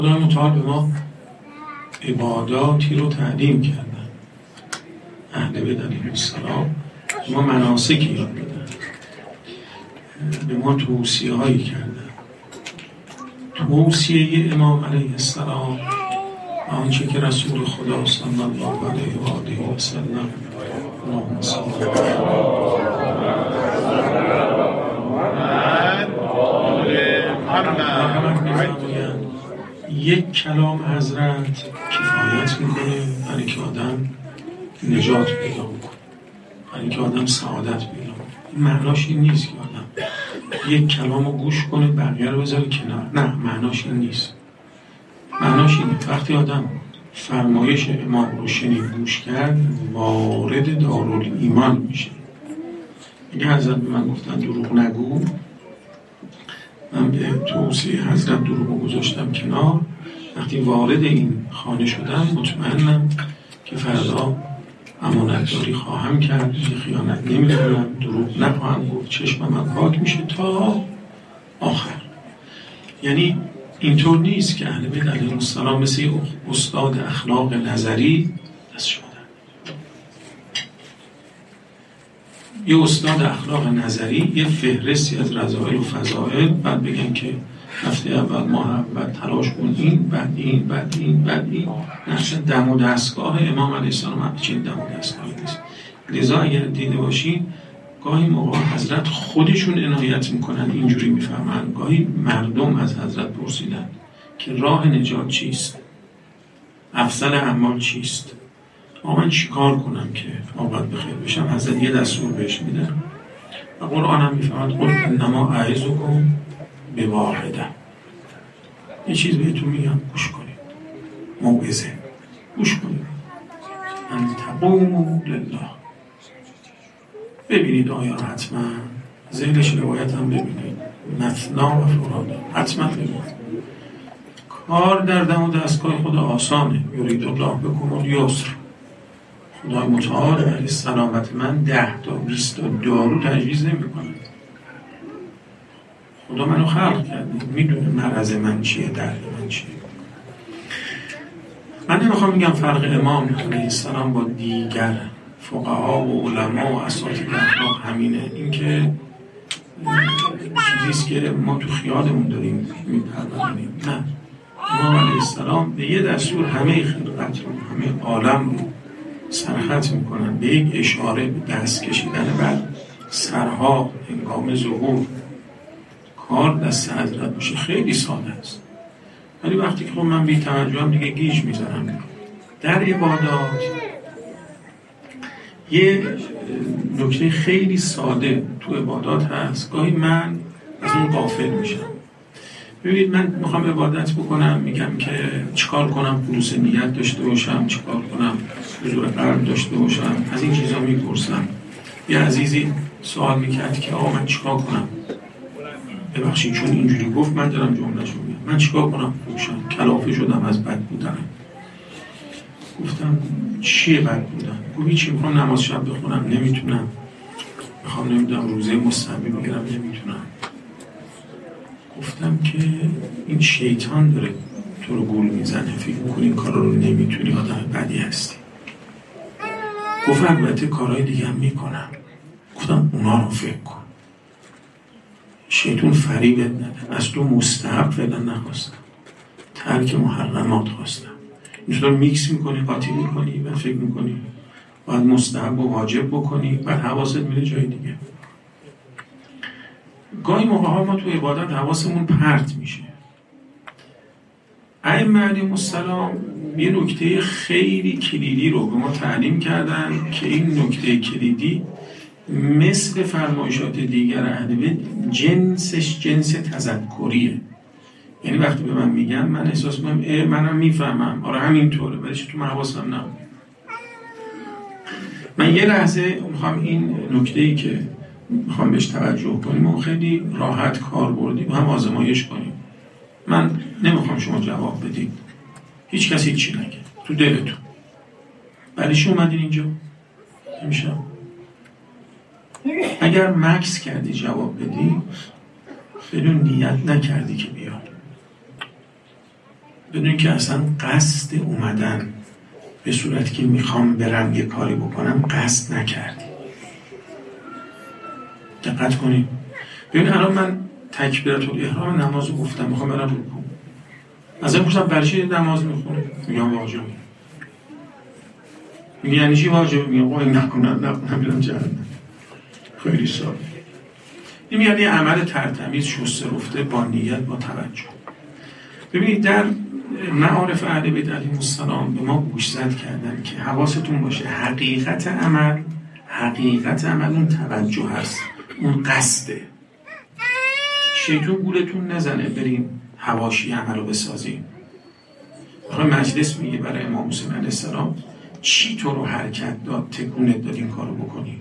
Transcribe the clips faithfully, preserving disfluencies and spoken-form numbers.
خدای متعال به ما عباداتی رو تعلیم کردن، اهل بیت علیهم السلام به ما مناسکی یاد دادن، به ما توصیه هایی کردن. توصیه امام علیه السلام آنچه که رسول خدا صلی الله علیه و آله و سلم اللهم صل علی یک کلام حضرت کفایت میکنه برای که آدم نجات پیدا کنه، برای که آدم سعادت پیدا کنه. این معناش این نیست که آدم یک کلام رو گوش کنه بقیه رو بذاره کنار. نه، معناش این نیست. معناش اینه وقتی آدم فرمایش امام رو شنید گوش کرد وارد دارالایمان میشه. اگه حضرت به من گفتن دروغ نگو، من به توصیه حضرت دروغ رو گذاشتم کنار. وقتی وارد این خانه شدم مطمئنم که فردا امانتداری خواهم کرد، خیانت نمی‌کنم، دروغ نخواهم گفت، چشم من پاک میشه تا آخر. یعنی اینطور نیست که اهل بیت علیهم السلام مثل استاد اخلاق نظری دست شدن. یه استاد اخلاق نظری یه فهرستی از رذائل و فضائل بعد بگن که هفته اول ماه اول تلاش کن این بعد این بعد این بعد این. اصلا دم و دستگاه امام علیه السلام همچین دم و دستگاهی نیست. لذا اگر دیده باشین گاهی موقع حضرت خودشون عنایت میکنن، اینجوری میفهمن. گاهی مردم از حضرت پرسیدن که راه نجات چیست، افضل اعمال چیست، آقا من چیکار کنم که عاقبت بخیر بشم. حضرت یه دستور بهش میدن و قرآن هم میفهمد قل انما اعظکم بواحده. یه چیز بهتون میگم گوش کنید، موعظه گوش کنید، ان تقوموا لله. ببینید آیا رو حتما ذیلش روایت هم ببینید، مثنا و فرادا، حتما ببینید. کار در دم و دستگاه خدا آسانه. یرید الله بکم الیسر. خدای متعال برای سلامت من ده تا بیست تا دارو تجویز نمی کنه. خدا منو خلق کرده، میدونه مرض من چیه، درد من چیه. من نمیخوام میگم فرق امام علیه السلام با دیگر فقها و علما و اساتید اخلاق همینه. این که چیزیست که ما تو خیالمون داریم میپرورونیم. نه، امام علیه السلام به یه دستور همه خلقت رو، همه عالم رو سرخط میکنن، به یک اشاره به دست کشیدن بر سرها هنگام ظهور. کار دست حضرت باشه خیلی ساده است، ولی وقتی که خب من بی توجهم دیگه گیج میزنم. در عبادات یه نکته خیلی ساده تو عبادات هست، گاهی من از اون غافل میشم. ببینید من میخوام عبادت بکنم، میگم که چیکار کنم خلوص نیت داشته باشم، چیکار کنم حضور قلب داشته باشم، از این چیزا میپرسم. یه عزیزی سوال میکرد که آقا من چیکار کنم، ببخشید چون اینجوری گفت من دارم جمله‌شو میگم، من چیکار کنم خوشم کلافه شدم از بد بودنم. گفتم چیه بد بودن؟ گفت چی، میخوام نماز شب بخونم نمیتونم، میخوام نمیدونم روزه مستحبی بگیرم نمیتونم. گفتم که این شیطان داره تو رو گول میزنه، فکر میکنی این کارا رو نمیتونی، آدم بدی هستی. گفت البته کارهای دیگه هم میکنم. گفتم اونا رو فکر کن، شیطان فریبت نده. از تو مستحب فعلا نخواستم، ترک محرمات خواستم. اینطور میکس میکنی، قاطی میکنی، بعد فکر میکنی باید مستحب و واجب بکنی، بعد حواست میره جای دیگه. گاهی موقع ها ما تو عبادت حواسمون پرت میشه. ائمه علیهم السلام یه نکته خیلی کلیدی رو به ما تعلیم کردن که این نکته کلیدی مثل فرمایشات دیگر اهل بیت جنسش جنس تذکریه. یعنی وقتی به من میگن من احساس میکنم اه منم میفهمم، آره همینطوره، ولی چه تو حواسم نبود. من یه لحظه میخوام این نکته‌ای که میخوام بهش توجه کنیم و خیلی راحت کار بردیم هم آزمایش کنیم. من نمیخوام شما جواب بدید، هیچ کسی چی نگه تو دلتون. برای چی اومدین اینجا؟ نمیشه. اگر مکس کردی جواب بدی بدون نیت نکردی که بیاد. بدون که اصلا قصد اومدن به صورتی که میخوام برم یه کاری بکنم قصد نکردی. دقت کنید. ببین الان من تکبیرات الاحرام نماز رو گفتم میخوام برم رکوع، از این پرسم برای چی نماز میخونی؟ میگم واجبه. میگه یعنی چی واجبه؟ میگم وای نکنم نکنم میرم جهنم. خیلی ساده. این یعنی عمل ترتمیز شسته رفته با نیت با توجه. ببینید در معارف اهل بیت علیهم السلام به ما گوشزد کردن که حواستون باشه حقیقت عمل حقیقت عمل اون توجه هست، اون قصده. شیطان گولتون نزنه بریم حواشی عمل رو بسازیم. آقای مجلس میگه برای امام حسین علیه السلام چی تو رو حرکت داد تکونت داد این کارو بکنی؟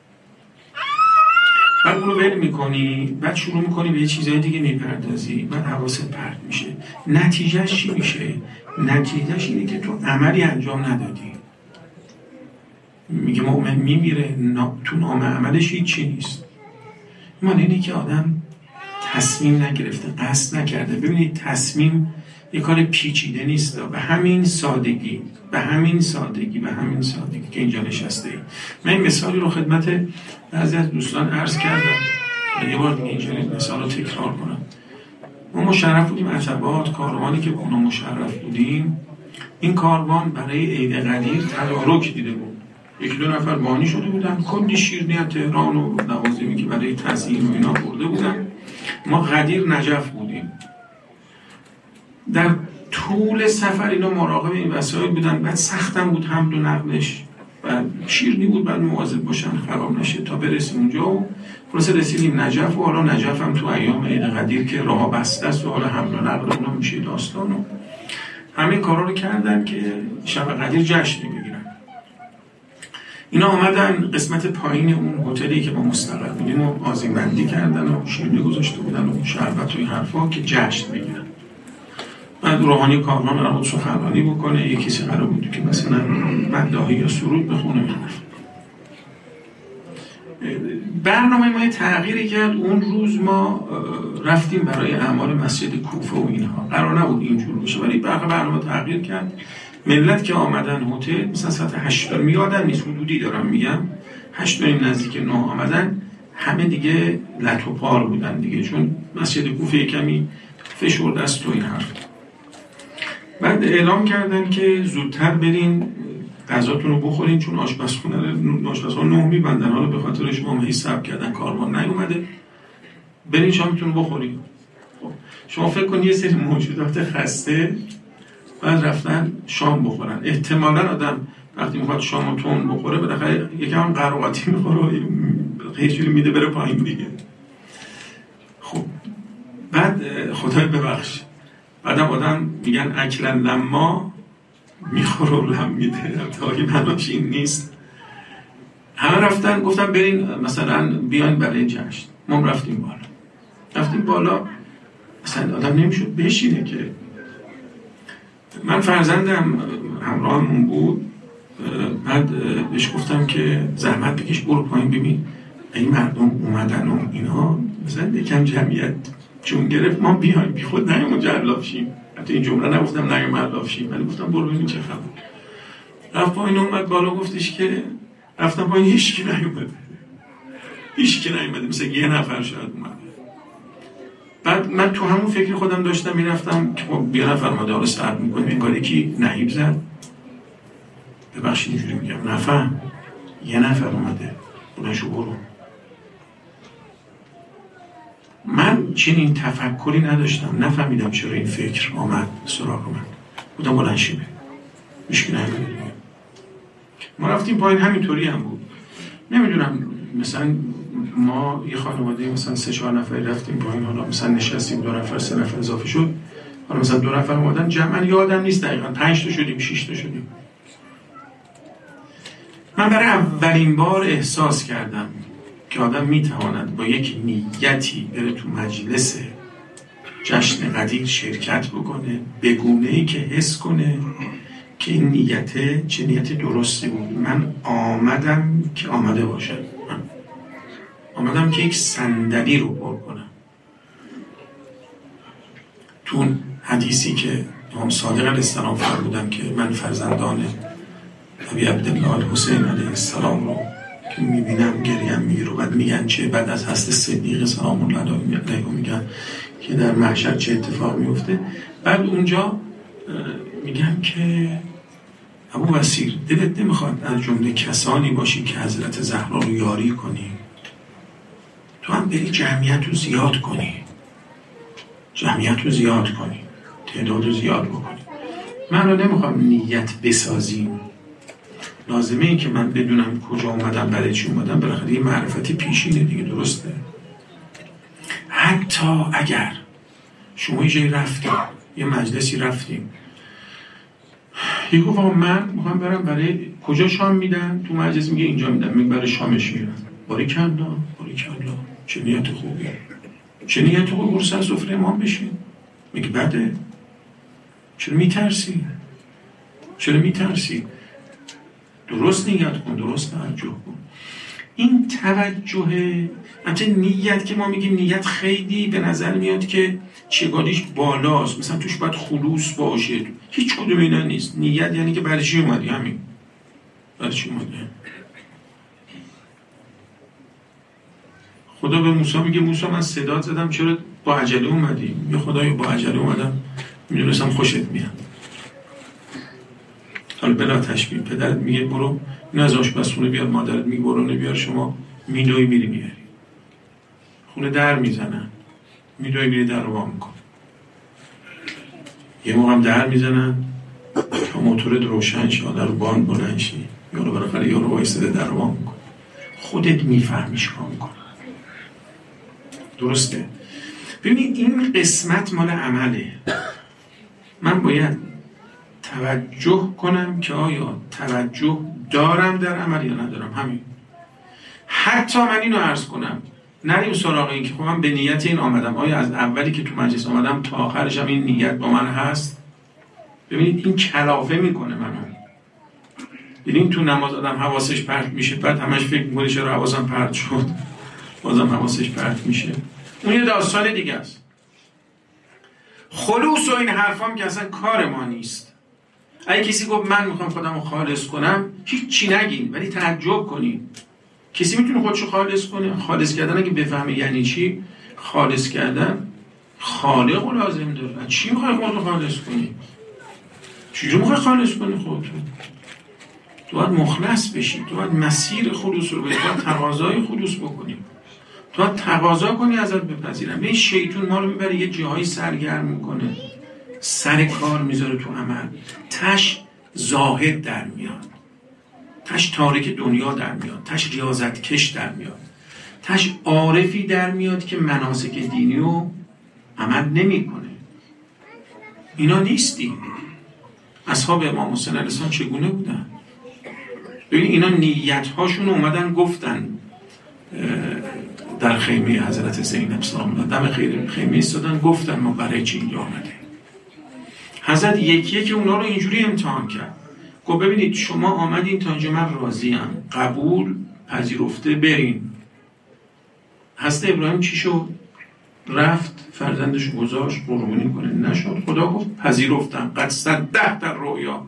بعد اون رو ول میکنی، بعد شروع میکنی به یه چیزای دیگه میپردازی، بعد حواست پرت میشه. نتیجهش چی میشه؟ نتیجهش اینه که تو عملی انجام ندادی. میگه مؤمن میمیره تو نام عملش هیچی نیست. من اینه که آدم تصمیم نگرفته، قصد نکرده. ببینید تصمیم یه کار پیچیده نیست، به همین سادگی به همین سادگی به همین سادگی که اینجا نشسته اید. من این مثالی رو خدمت بعضی از دوستان عرض کردم، یه بار دیگه اینجا مثال رو تکرار کنم. ما مشرف بودیم عتبات، کاروانی که اونا مشرف بودیم، این کاروان برای عید قدیر تدارک دیده بود. یک دو نفر بانی شده بودن، کلی شیرینی از تهران و لوازمی که برای تزیین و اینا برده بودن. ما قدیر نجف بودیم. در طول سفر اینا مراقب این وسایل بودن، بعد سختم بود حمل و نقلش، بعد شیرینی بود بعد مواظب باشن خراب نشه تا برسیم اونجا. و خلاص رسیدیم نجف و حالا نجف هم تو ایام عید قدیر که راه بسته است و حالا حمل و نقل اونا میشه داستان و همین کارا رو کردن که شب قدیر جشن بگیرن. اینا آمدن قسمت پایین اون هتلی که ما مستقر بودیم و آذین بندی کردن و شیرینی گذاشته بودن و شربت و این حرفا که جشن بگیرن. بعد روحانی کارمان قرار بود سخنرانی بکنه، یکی کسی قرار بود که مثلا مداحی یا سرود بخونه. برنامه ما تغییری کرد. اون روز ما رفتیم برای اعمال مسجد کوفه و اینها، قرار نبود اینجور بشه ولی برنامه تغییر کرد. ملت که آمدن هتل مثلا ساعت هشت میادن نیست، حدودی دارم میگم هشت نیم نزدیک نه آمدن، همه دیگه لط و پار بودن دیگه، چون مسجد کوفه کمی فشرده است و این حرف. بعد اعلام کردن که زودتر برین غذاتون رو بخورین، چون آشپزخونه رو آشپزخونه نه میبندن، حالا به خاطر شما حساب کردن کاروان نیومده، برین شامتون رو بخورین. خب شما فکر کنید یه سری موجودات خسته بعد رفتن شام بخورن. احتمالاً آدم وقتی میخواد شام و تون بخوره بالاخره یکم هم قراقاتی میخوره، خیلی جوری میده بره پایین دیگه. خب بعد خدای ببخش بعدم آدم میگن اکلن لما میخوره و لم میده، تا این معناش این نیست. همه رفتن گفتن برین مثلا بیاین برای جشن. ما رفتیم بالا رفتیم بالا مثلا آدم نمیشد بشینه که. من فرزندم همراهمون بود، بعد بهش گفتم که زحمت بکش برو پایین ببین این مردم اومدن و اینا مثلا یکم جمعیت چون گرفت ما بیایم، بی خود نیوم جلاب شیم. حتی این جمله نگفتم نیوم جلاب شیم، ولی گفتم برو ببین چه خبر. رفت پایین اومد بالا گفتش که رفتم پایین هیچکی نیومده، هیچکی نیومده، مثلا یه نفر شاید اومده. بعد من تو همون فکر خودم داشتم میرفتم که خب یه نفر اومده حالا سرد میکنیم انگار یکی نهیب زد. ببخشید اینجوری میگم، نفهم یه نفر اومده بلنشو برو. من چنین تفکری نداشتم، نفهمیدم چرا این فکر آمد سراغ من. بودم بلنشی به میشکی نهیبه. ما رفتیم پایین همینطوری هم بود. نمیدونم مثلا ما یه خانواده مثلا سه چهار نفری رفتیم پایین، حالا مثلا نشستیم دو نفر سه نفر اضافه شد، حالا مثلا دو نفر اومدن جمعا یادم نیست دقیقا پنج تا شدیم شش تا شدیم. من برای اولین بار احساس کردم که آدم میتواند با یک نیتی بره تو مجلس جشن قدیر شرکت بکنه به گونه‌ای که حس کنه که این نیت چه نیت درستی بود. من آمدم که آمده باشم، من آمدم که یک صندلی رو پر کنم. تو حدیثی که امام صادق علیه السلام فرمودن که من فرزندان ابی عبدالله الحسین علیه السلام رو که میبینم گریم میگیره و بعد میگن چه بعد از هست صدیق سلام الله علیه میگن که در محشر چه اتفاق میفته. بعد اونجا میگن که ابو بصیر دلت نمیخواد از جمله کسانی باشی که حضرت زهرا رو یاری کنی، تو هم بری جمعیت رو زیاد کنی، جمعیت رو زیاد کنی، تعداد رو زیاد بکنی. من رو نمیخوام نیت بسازیم، لازمه این که من بدونم کجا اومدم برای چی اومدم، بالاخره یه معرفتی پیشینه دیگه، درسته؟ حتی اگر شما یه جایی رفتیم، یه مجلسی رفتیم، یه گفت من میخوام برم برای کجا شام میدن؟ تو مجلس میگه اینجا میدن، میگه برای شامش میرن. باریکلا باریکلا، چه نیت خوبی، چه نیت خوبی، برو سر سفره امام بشین. میگه بده، چرا میترسی؟ چرا میترسی؟ درست نیت کن، درست توجه کن. این توجه، همچنین نیت که ما میگیم نیت خیلی به نظر میاد که چگالیش بالاست، مثلا توش باید خلوص باشه، هیچ کدوم اینا نیست. نیت یعنی که برای چی اومدی، همین برای چی اومدی. خدا به موسی میگه موسی من صدات زدم چرا با عجله اومدی؟ میگه خدایا با عجله اومدم، میدونستم خوشت میاد. حالا بلا تشبیه پدرت میگه برو این از آشپزخونه بیار، مادرت میگه برو نبیار، شما میدوی میری میاری، خونه در میزنن، میدوی میری در رو با میکن، یه موقع هم در میزنن تا موتورت روشن شه، در رو بان بلند شی، یارو بالاخره یارو وایساده در رو با میکن، خودت میفهمی چیکار میکنه. درسته؟ ببینید این قسمت مال عمله. من باید توجه کنم که آیا توجه دارم در عمل یا ندارم. همین. حتی من اینو عرض کنم، نریم سراغ این که خب من به نیت این آمدم، آیا از اولی که تو مجلس آمدم تا آخرش هم این نیت با من هست؟ ببینید این کلافه میکنه منو. ببینید تو نماز آدم حواسش پرت میشه، بعد همش فکر میکنه چرا حواسم پرت شد، بازم حواسش پرت میشه. اون یه داستان دیگه است. خلوص و این حرفام که اصلا کار ما نیست. اگه کسی گفت من میخوام خودم رو خالص کنم، هیچ چی نگین، ولی تعجب کنین. کسی میتونه خودشو خالص کنه؟ خالص کردن اگه بفهمی یعنی چی، خالص کردن خالق رو لازم داره. چی میخوای خودتو خالص کنی؟ چجوری میخوای خالص کنی خودتو؟ تو باید مخلص بشی، تو باید مسیر خلوص رو بری، تو باید تقاضای خلوص بکنی، تو باید تقاضا کنی ازت بپذیرم. این شیطون ما رو میبره یه جاهایی سرگرم میکنه، سر کار میذاره تو عمل، تش زاهد در میاد، تش تارک دنیا در میاد، تش ریاضت کش در میاد، تش عارفی در میاد که مناسک دینی رو عمل نمی کنه. اینا نیستی. اصحاب امام حسین علیه السلام چگونه بودن؟ ببین اینا نیت هاشون اومدن گفتن در خیمه حضرت زینب سلام الله دم خیمه ایستادن گفتن ما برای چی اینجا آمده. حضرت یکی که اونا رو اینجوری امتحان کرد، گفت ببینید شما آمدین تا اینجا، من راضیم، قبول پذیرفته برین. حضرت ابراهیم چی شد؟ رفت فرزندش گذاشت قربانی کنه، نشد. خدا گفت پذیرفتم، قد صدقت در رؤیا.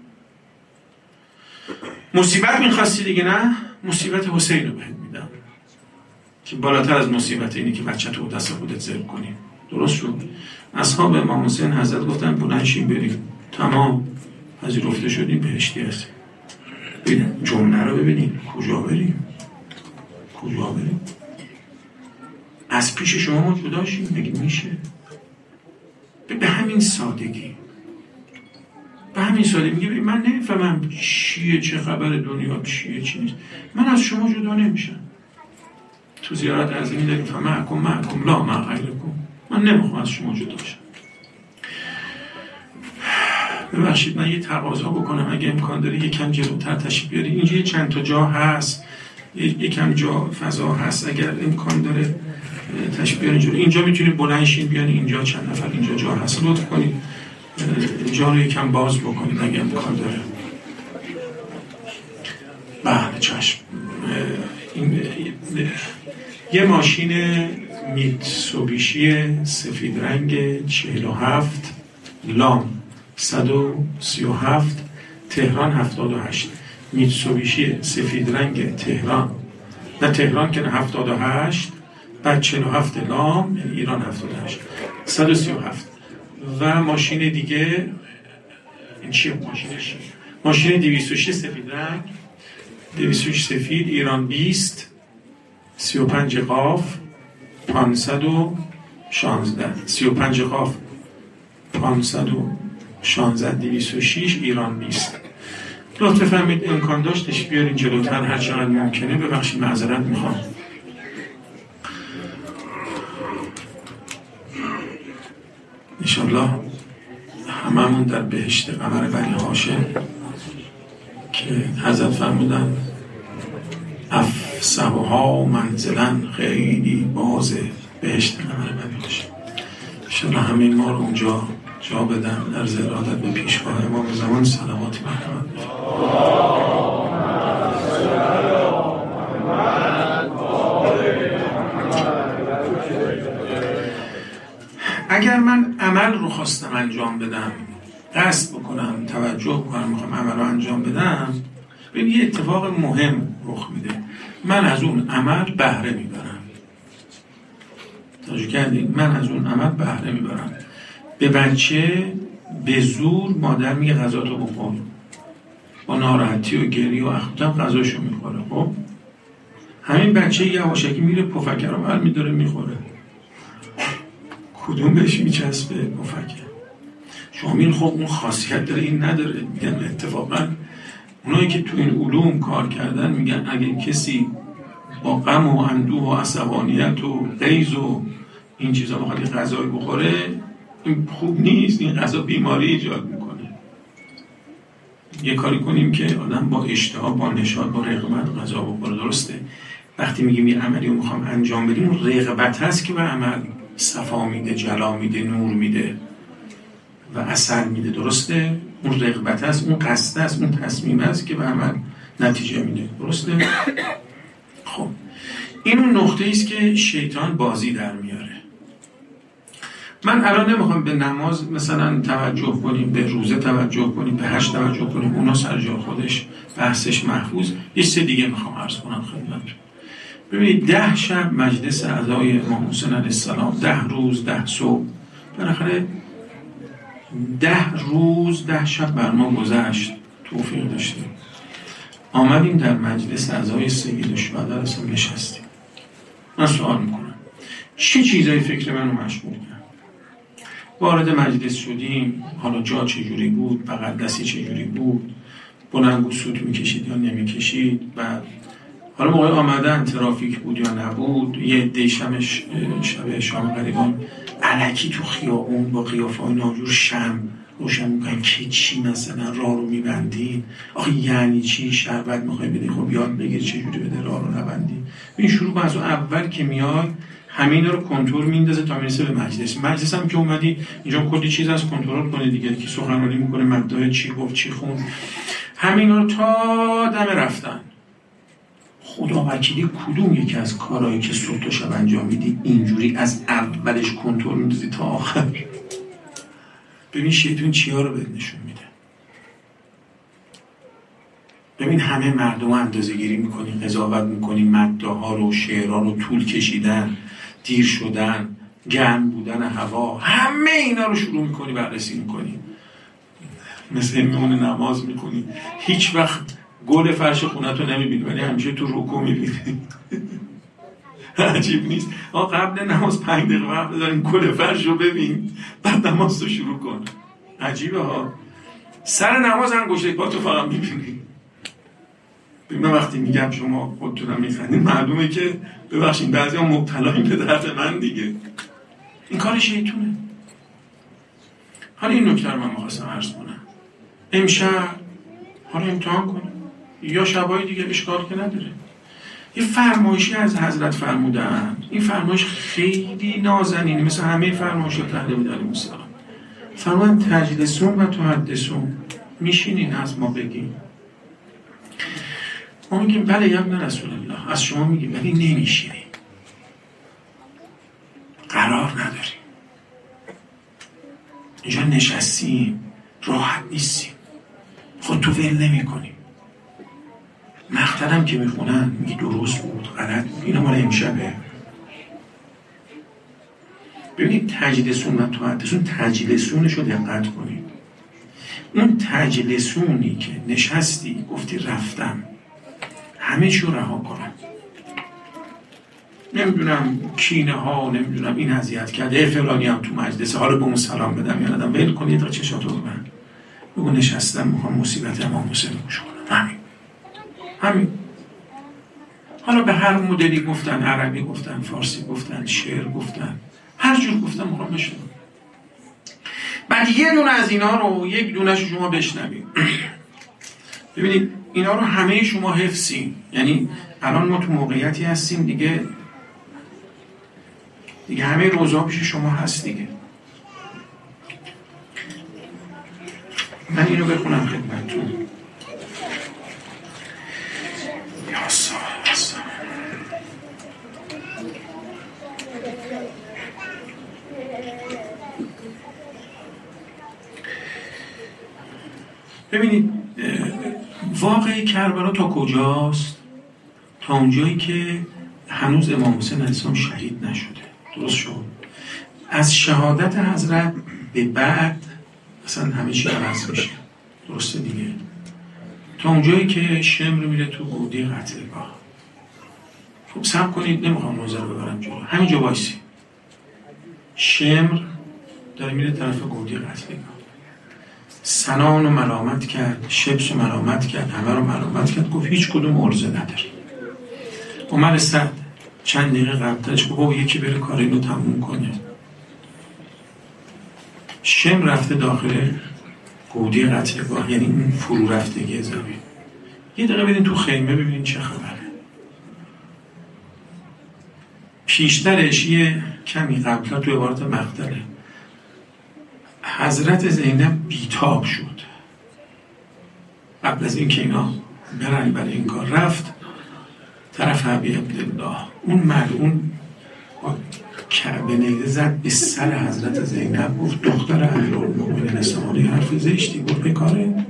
مصیبت میخواستی دیگه، نه مصیبت حسین رو بهت میدم که بالاتر از مصیبت اینی که بچه تو دست خودت ذبح کنی. درست شد؟ اصحاب امام حسین حضرت گفتن بلند شیم بریم، تمام پذیرفته شدیم، بهشتی هستیم. ببین جمله رو ببینیم، کجا بریم؟ کجا بریم؟ از پیش شما ما جدا شیم؟ بگیم میشه؟ به همین سادگی، به همین سادگی میگه من نمیفهمم چیه، چه خبر دنیا چیه چی نیست، من از شما جدا نمیشم. تو زیارت عظیمی داریم فمعکم معکم لا مع غیرکم، من نمیخوام از شما جدا شم. ببخشید من یه تقاضا بکنم، اگه امکان داره یکم جلوتر تشریف بیاری، اینجا یه چند تا جا هست، یکم جا فضا هست، اگر امکان داره تشریف بیارین جلو. اینجا میتونید بلند شین بیان اینجا، چند نفر اینجا جا هست، لطف کنید جا رو یکم باز بکنید اگه امکان داره. بله چشم. این یه ماشین میتسوبیشی سفید رنگ چهل و هفت لام صد و سی و هفت، تهران هفتاد و هشت. میتسوبیشی سفید رنگ تهران، نه تهران که نه، هفتاد و هشت، بعد چهل و هفت لام، یعنی ایران هفتاد و هشت، صد و سی و هفت. و ماشین دیگه این چیه؟ ماشینش ماشین دویست و شش سفید رنگ، دویست و شش سفید، ایران بیست، سی و پنج قاف، پانصد و شانزده، سی و پنج قاف، پانصد و شانزده، دویست و شش، ایران بیست. لطف فرمید امکان داشتش بیارین جلوتر هر چقدر ممکنه. ببخشید معذرت میخوام. انشالله هممون در بهشت قمر ولی هاشم که حضرت فرمودن افسحها منزلا خیلی بازه بهشت قمر ولی هاشم. انشالله همه ما رو اونجا جا بدن در ارادت به پیشوای امام زمان. صلواتی مرحمت اگر من عمل رو خواستم انجام بدم، قصد بکنم، توجه بکنم، میخوام عمل رو انجام بدم، ببین یه اتفاق مهم رخ میده. من از اون عمل بهره میبرم. توجه کردین؟ من از اون عمل بهره میبرم. به بچه به زور مادر میگه غذا تو بخور، با ناراحتی و گریه و اخم غذاشو میخوره. خب همین بچه یواشکی میره پفکر رو بر میداره میخوره. کدوم بهش میچسبه؟ پفکر. شما میگین خب اون خاصیت داره این نداره. میگن اتفاقا اونایی که تو این علوم کار کردن میگن اگه کسی با غم و اندوه و عصبانیت و غیظ و این چیزا بخواد غذای بخوره، این خوب نیست. این غذا بیماری ایجاد میکنه. یه کاری کنیم که آدم با اشتها، با نشاط، با رغبت غذا بخوره. درسته؟ وقتی میگیم یه عملی رو میخوام انجام بدیم، اون رغبت هست که به عمل صفا میده، جلا میده، نور میده و اثر میده. درسته؟ اون رغبت هست، اون قصد هست، اون تصمیم هست که به عمل نتیجه میده. درسته؟ خب این اون نقطه ایست که شیطان بازی در میاره. من الان نمیخوام به نماز مثلا توجه کنیم، به روزه توجه کنیم، به حج توجه کنیم، اونا سر جای خودش بحثش محفوظ. یه سه دیگه میخوام عرض کنم خدمتتون. ببینید ده شب مجلس اعضای امام حسین علیه السلام، ده روز، ده صبح، بالاخره ده روز ده شب بر ما گذشت، توفیق داشتیم، آمدیم در مجلس اعضای سید الشهدا اصلا نشستیم. من سوال میکنم چه چیزایی فکر منو مشغول کرد؟ وارد مجلس شدیم، حالا جا چجوری بود، بغل دستی چجوری بود، بلند و سوت میکشید یا نمیکشید، بعد حالا موقع آمدن ترافیک بود یا نبود، یه عده شمش شب شام غریبان الکی تو خیابون با قیافه‌های ناجور شم روشن میکنن که چی مثلا راه رو میبندی؟ آخه یعنی چی؟ شربت میخوای بدی؟ خب یاد بگیر چجوری بده راه رو نبندی. این شروع از اون اول که میاد همین رو کنترل میندازه تا میرسه به مجلس. مجلس هم که اومدی اینجا کلی چیز از کنترل کنه دیگه، که سخنرانی میکنه، مبدأ چی گفت، چی خوند، همین رو تا دم رفتن. خدا وکیلی کدوم یکی از کارهایی که صبح تا شب انجام میدی اینجوری از اولش کنترل میندازی تا آخر؟ ببین شیطان چیا رو بهت نشون میده. ببین همه مردم اندازه گیری میکنی، قضاوت میکنی، مداها رو، شعرها رو طول کشیدن، دیر شدن، گرم بودن هوا، همه اینا رو شروع میکنی بررسی میکنی، مثل میمونه نماز میکنی، هیچ وقت گل فرش خونتو نمیبینی ولی همیشه تو رکوع میبینی. عجیب نیست؟ آقا قبل نماز پنج دقیقه قبل داریم گل فرش رو ببین، بعد نماز رو شروع کن. عجیبه ها. سر نماز انگشت پاتو فقط میبینی. من وقتی میگم شما خودتونم میخندید، معلومه که ببخشید بعضی ها مبتلاییم به درد من دیگه. این کار شیطونه. حالا این نکته رو من میخواستم عرض کنم. امشب حالا امتحان کنیم یا شبای دیگه، اشکال که نداره. یه فرمایشی از حضرت فرمودن، این فرمایش خیلی نازنینه، مثل همه فرمایشات اهل بیت علیهم السلام. فرمودن تجلسون و تحدثون، میشینین از ما بگیم. ما میگیم بله یا ابن رسول الله، از شما میگیم، ولی نمیشینیم، قرار نداریم. اینجا نشستیم راحت نیستیم، خودتو ول نمی کنیم. مقطعم که میخونن میگی درست بود غلط بود، اینا مال امشبه. ببینید تجلسون و تحدثون، تجلسونش رو دقت کنید. اون تجلسونی که نشستی گفتی رفتم همه شو رها کنم، نمیدونم کینه ها، نمیدونم این اذیت کرده فلانی هم تو مجلس، حالا به اون سلام بدم یا ندم، ول کن یه دقیقه چشاتو ببند، بگو نشستم میخوام مصیبت امام حسین رو گوش کنم. همین همین. حالا به هر مدلی گفتن، عربی گفتن، فارسی گفتن، شعر گفتن، هر جور گفتن میخوام بشنوم. بعد یه دونه از اینا رو یک دونه‌شو شما بشنوید. ببینید اینا رو همه شما حفظین. یعنی الان ما تو موقعیتی هستیم دیگه دیگه همه روزها پیش شما هست دیگه. من اینو بخونم خدمتتون. یا سلام. ببینید واقعی کربلا تا کجاست؟ تا اونجایی که هنوز امام حسین علیه السلام شهید نشده. درست شد؟ از شهادت حضرت به بعد اصلا همه چی عوض میشه. درسته دیگه؟ تا اونجایی که شمر میره تو گودی قتلگاه. خب صبر کنید، نمیخوام موضوع رو ببرم جلو، همینجا وایسی. شمر داره میره طرف گودی قتلگاه، سنان رو ملامت کرد، شبس رو ملامت کرد، همه رو ملامت کرد، گفت هیچ کدوم عرضه نداره. عمر سعد چند دقیقه قبلش گفت بابا یکی بره کار اینو تموم کنه. شم رفته داخل گودی قتلگاه، یعنی اون فرو رفتگی زمین. یه دقیقه برین تو خیمه ببینین چه خبره. پیشترش یه کمی قبلا تو عبارت مقتله حضرت زینب بیتاب شد قبل از این که اینا برن برای این کار، رفت طرف حبیب عبدالله، اون ملعون کعبه نیده زد به سر حضرت زینب، گفت دختر امیرالمومنین سمانی حرف زشتی بود به کاره.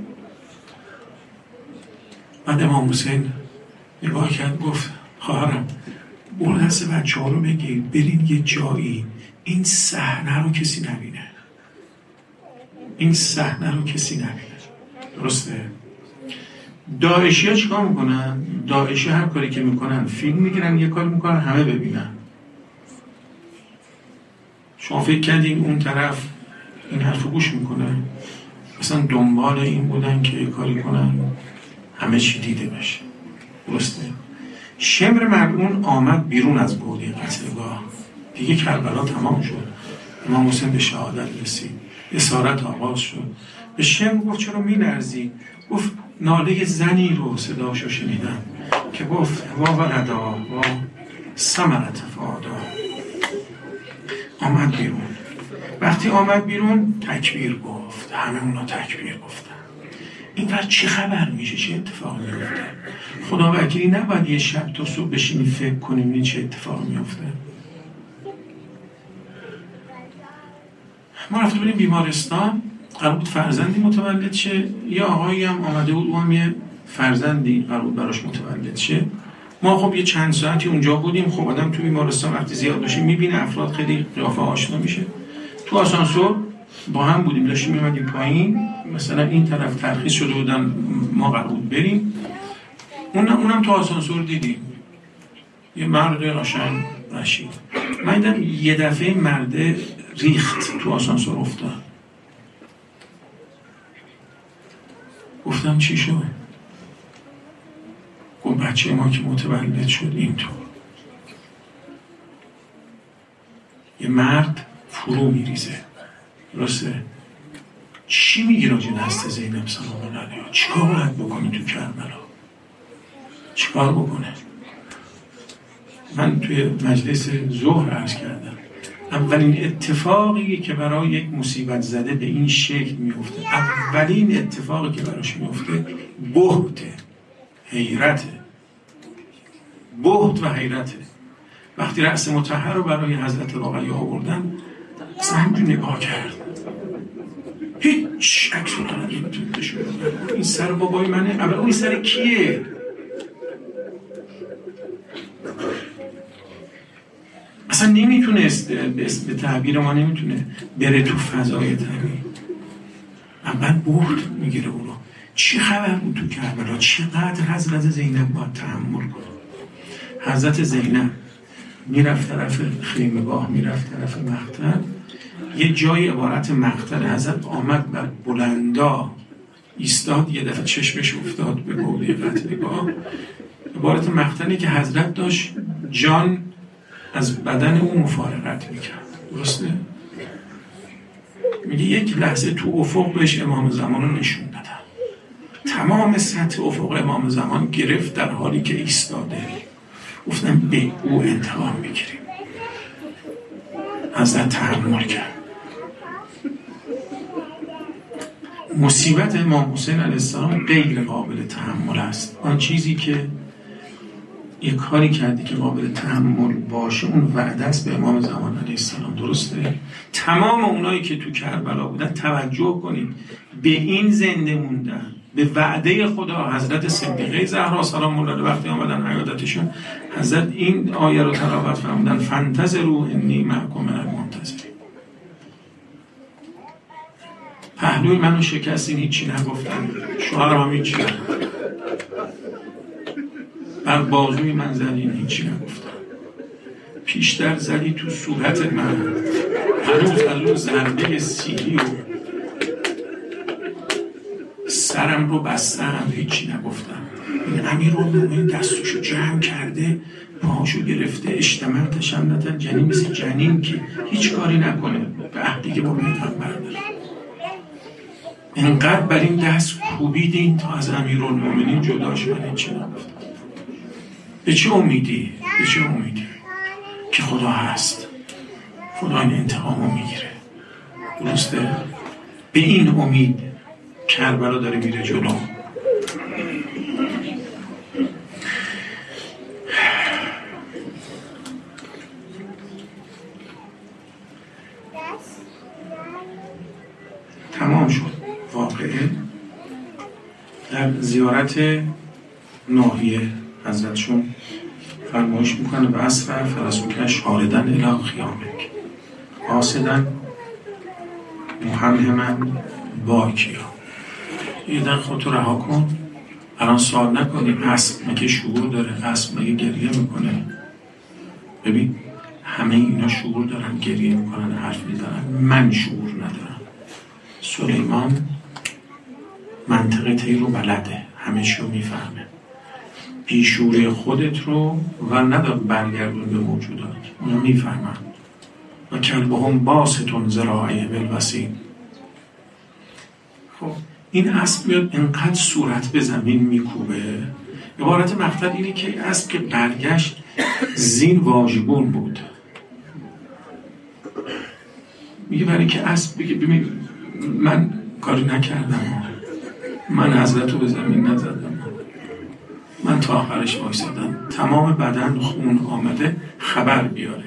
بعد امام حسین نگاه کرد گفت خواهرم برو دست بچه ها رو بگیر برین یه جایی این صحنه رو کسی نبینه، این صحنه رو کسی نبینه. درسته؟ داعشی ها چیکار میکنن؟ داعشی هر کاری که میکنن فیلم میگیرن یه کاری میکنن همه ببینن. شما فکر کردین اون طرف این حرف گوش میکنه؟ مثلا دنبال این بودن که یه کاری کنن همه چی دیده بشه. درسته؟ شمر ملعون آمد بیرون از گودی قتلگاه، دیگه کربلا تمام شد، امام حسین به شهادت رسید، اسارت آغاز شد. به شمر گفت چرا می‌لرزی؟ گفت ناله زنی رو صداشو شنیدم که گفت وا ولدا وا ثمرت فادا. آمد بیرون. وقتی آمد بیرون تکبیر گفت، همه اونا تکبیر گفتن. این وقت چه خبر میشه؟ چه اتفاق میفته؟ خدا وکیلی نباید یه شب تا صبح بشینی فکر کنیم این چه اتفاق میفته. ما رفتیم بریم بیمارستان، قرار بود فرزندی متولد شه، یه آقایی هم آمده بود اون هم یه فرزندی قرار بود براش متولد شه. ما خب یه چند ساعتی اونجا بودیم. خب آدم تو بیمارستان وقتی زیاد باشه میبینه افراد خیلی قیافه آشنا میشه. تو آسانسور با هم بودیم، داشتیم میمدیم پایین، مثلا این طرف ترخیص شده بودن ما قرار بود بریم، اونم اونم تو آسانسور دیدیم یه مرد قشنگ رشید. من دیدم یه دفعه مرده ریخت تو آسانسور افتاد. گفتم چی شد؟ گفت بچه ما که متولد شد اینطور. یه مرد فرو میریزه. درسته؟ چی میگی راجع به هست زینب سلام الله علیها؟ چیکار باید بکنی تو کربلا؟ چیکار بکنه؟ من توی مجلس ظهر عرض کردم اولین اتفاقی که برای یک مصیبت زده به این شکل میفته، اولین اتفاقی که براش میفته بهته، حیرته، بهت و حیرته. وقتی رأس مطهر رو برای حضرت رقیه آوردن اصلا همینجور نگاه کرد، هیچ عکس العمل نمیتونه نشون بده. این سر بابای منه، اما اون سر کیه؟ اصلا نمیتونست به تعبیر ما نمیتونه بره تو فضای طبیعی. اول برد میگیره اونو. چی خبر بود تو کربلا؟ چقدر حضرت زینب باید تحمل کنه. حضرت زینب میرفت طرف خیمگاه، میرفت طرف مقتل. یه جایی عبارت مقتل، حضرت آمد بر بلندا ایستاد، یه دفعه چشمش افتاد به گوده قتلگاه. عبارت مقتلی که حضرت داشت جان از بدن او مفارقت میکرد. درسته؟ میگه یک لحظه تو افق بهش امام زمان رو نشون دادن. تمام سطح افق امام زمان گرفت در حالی که ایستاده. گفتن به او انتقام میگیریم. حضرت تحمل کرد. مصیبت امام حسین علیه السلام غیر قابل تحمل است. آن چیزی که یک کاری کردی که قابل تحمل باشه اون وعده است به امام زمان علیه السلام. درسته؟ تمام اونایی که تو کربلا بودن توجه کنید به این زنده موندن، به وعده خدا. حضرت صدیقه زهرا سلام الله علیها وقتی آمدن عیادتشون، حضرت این آیه رو تلاوت فرمودن فانتظروا انی معکم من المنتظرین. پهلوی منو شکستین، هیچی نگفتن. شوهرم هم هیچی نگفتن. بر بازوی من زدین، هیچی نگفتن. پیشتر زدی تو صورت من، هنوز از اون ضربه سیلی و سرم رو بستم، هیچی نگفتم. این امیرالمومنین دستشو جمع کرده، پاهاشو گرفته، اشتمر تشنتن جنین، مثل جنین که هیچ کاری نکنه به عهدی که با پیغمبر داره. اینقدر بر این دست کوبیدین تا از امیرالمومنین جدا شد. هیچی نگفتم. به چه امیدی؟ به چه امیدی؟ که خدا هست، خدا این انتقامو میگیره. درسته؟ به این امید کربلا داره میره جلو. تمام شد واقعه. در زیارت ناحیه حضرتشون فرمایش میکنه و اصفر فرسوکه شاردن الی خیامک قاصدن محمهمن باکیا. یه دن خودتو رها کن. الان سوال نکنیم اسب مگه شعور داره؟ اسب مگه گریه میکنه؟ ببین همه اینا شعور دارن، گریه میکنن، حرف میزنن. من شعور ندارم. سلیمان منطقه تی رو بلده، همه شو میفهمه. بیشوری خودت رو و ندار برگردون به موجودات، اونا میفهمن. و کلبهم باستون ذراعیه بالوسیط. خب این اسب میاد اینقدر صورت به زمین میکوبه. عبارت مقتل اینه که اسب که برگشت زین واژگون بود. میگه برای که اسب بگه ببین من کاری نکردم، من حضرت رو به زمین نزدم، من تا آخرش وایسادم. تمام بدن خون آمده خبر بیاره.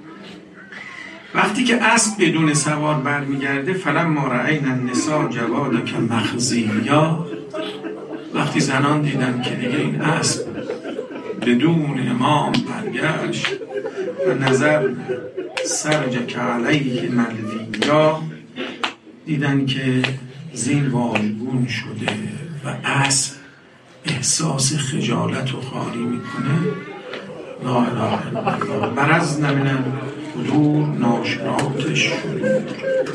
وقتی که اسب بدون سوار برمیگرده فلما رأینا النساء جوادک مخزیا، وقتی زنان دیدن که دیگه این اسب بدون امام برگشت و نظر سرجک علیه ملویا، دیدن که زین واژگون شده و اسب احساس خجالت و خاری میکنه. لا اله الا الله. برزن من القدور ناشرات شدود.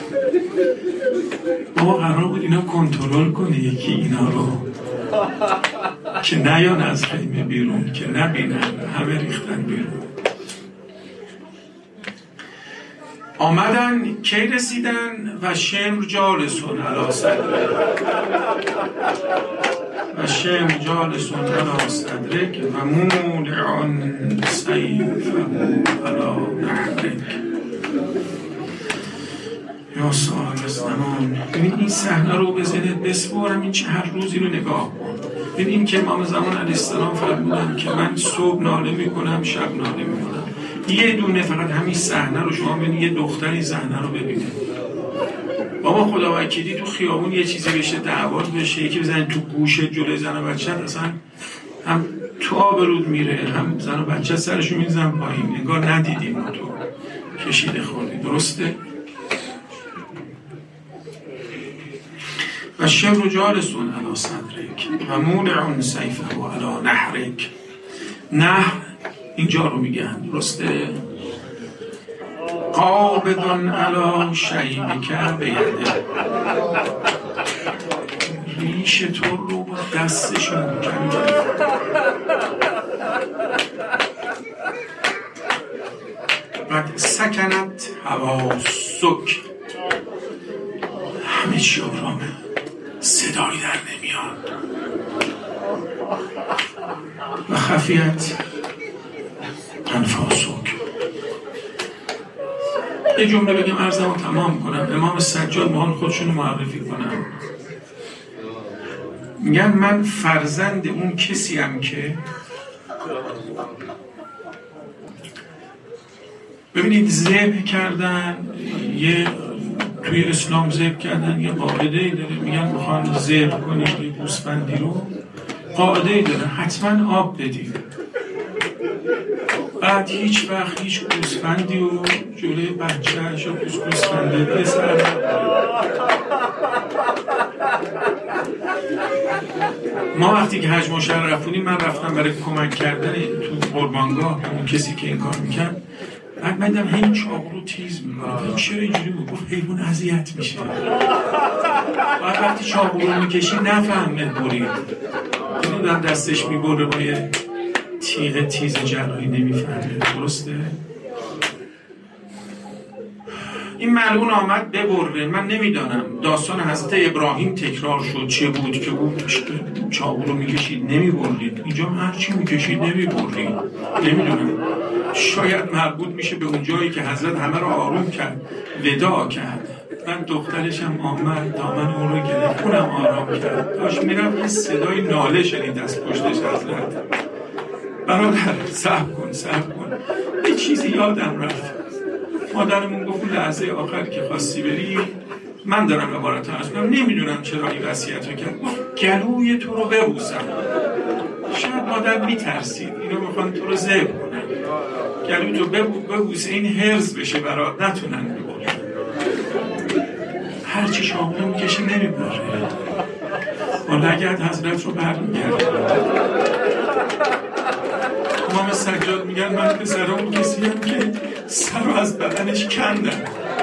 بابا قرار بود اینا کنترل کنه یکی اینا رو که نیان از خیمه بیرون، که نبینن، همه ریختن بیرون. آمدن کی رسیدن و شمر جالسون علی صدرک و شمر جالسون علی صدرک و مولعن سیفه علی نحرک. یا صاحب زمان، ببین این صحنه رو به ذهنت بسپارم، این چه هر روزی رو نگاه کن. ببین این که امام زمان علیه السلام فرمودن که من صبح ناله میکنم شب ناله میکنم. یه دونه فقط همین صحنه رو شما ببینید، یه دختری صحنه رو ببینید. بابا خدا وکیلی تو خیابون یه چیزی بشه دعوات بشه یکی بزنی تو گوشه جلوی زن و بچه اصلا هم تو آبرود میره هم زن و بچه سرشو میزن پایین انگار ندیدیم تو کشیده خوردی. درسته؟ و شبر جالسون علی صدرک و مولع سیفه و علی نحرک. نحر اینجا رو میگن. درسته؟ قابض علی شیبک بیده، ریش تو رو با دستشون محکم گرفت. بعد سکنت حواسک، همه چی آرامه، صدایی در نمیاد. و خفیت انفاسک. یه جمله بگم عرضمو تمام کنم. امام سجاد مال خودشونو معرفی کنم، میگن من فرزند اون کسی ام که ببینید ذبح کردن، یه توی اسلام ذبح کردن یه قاعده ای داره، میگن بخوان ذبح کنید یه گوسفندی رو قاعده ای داره حتما آب بدید. بعد هیچ وقت هیچ گوسفندی و جلوی بچه‌اش و گوسفنده پسر ما وقتی که حج مشرف بودیم من رفتم برای کمک کردن تو قربانگاه اون کسی که این کار میکرد، بعد من دیدم هی چاقو رو تیز میکنه. چرا اینجوری بود؟ گفت حیوان اذیت میشه. بعد وقتی چاقو رو میکشی نفهمه برید، دیدم دستش میبره با یه تیغ تیز جراحی نمیفهمه. درسته؟ این ملعون آمد ببره. من نمیدانم داستان حضرت ابراهیم تکرار شد چه بود که بود چاقو رو میکشید نمیبرید، اینجا هرچی میکشید نمیبرید. نمیدونم، شاید مربوط میشه به اون جایی که حضرت همه رو آروم کرد، وداع کرد. من دخترشم آمد دامن اون رو گرفت، اونم آرام کرد. داشت میرم یه صدای ناله شنید از پشتش حضرت. برادر صبر کن صبر کن، یه چیزی یادم رفت. مادرمون گفت لحظه آخر که خواستی بری، من دارم عبارت هست کنم، نمیدونم چرا این وصیت رو کرد، گفت گلوی تو رو ببوسم. شاید مادر میترسید اینو میخوان تو رو ذبح کنن، گلوی تو ببوسه این هرز بشه برات نتونن ببرن. هرچی شاملو میکشه نمیبره. با لگد حضرت رو برمیگرد. امام سجاد میگن من پسرام کسی هم که سر رو از بدنش کندن،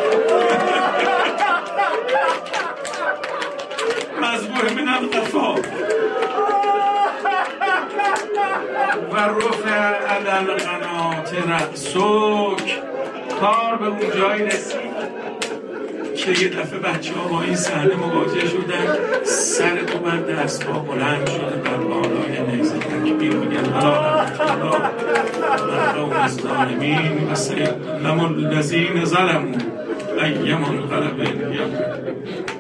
مذبوح من القفا و رفع علی القنات رأسک. کار به اون جایی رسید که یه دفعه بچه ها با این صحنه مواجه شدن، سر تو بر دست ها بلند شده بر بالای نیزه تکبیر میگن حالا رحمت الله مرقوم الظالمین و سیعلم الذین ظلموا ایمان غلبه.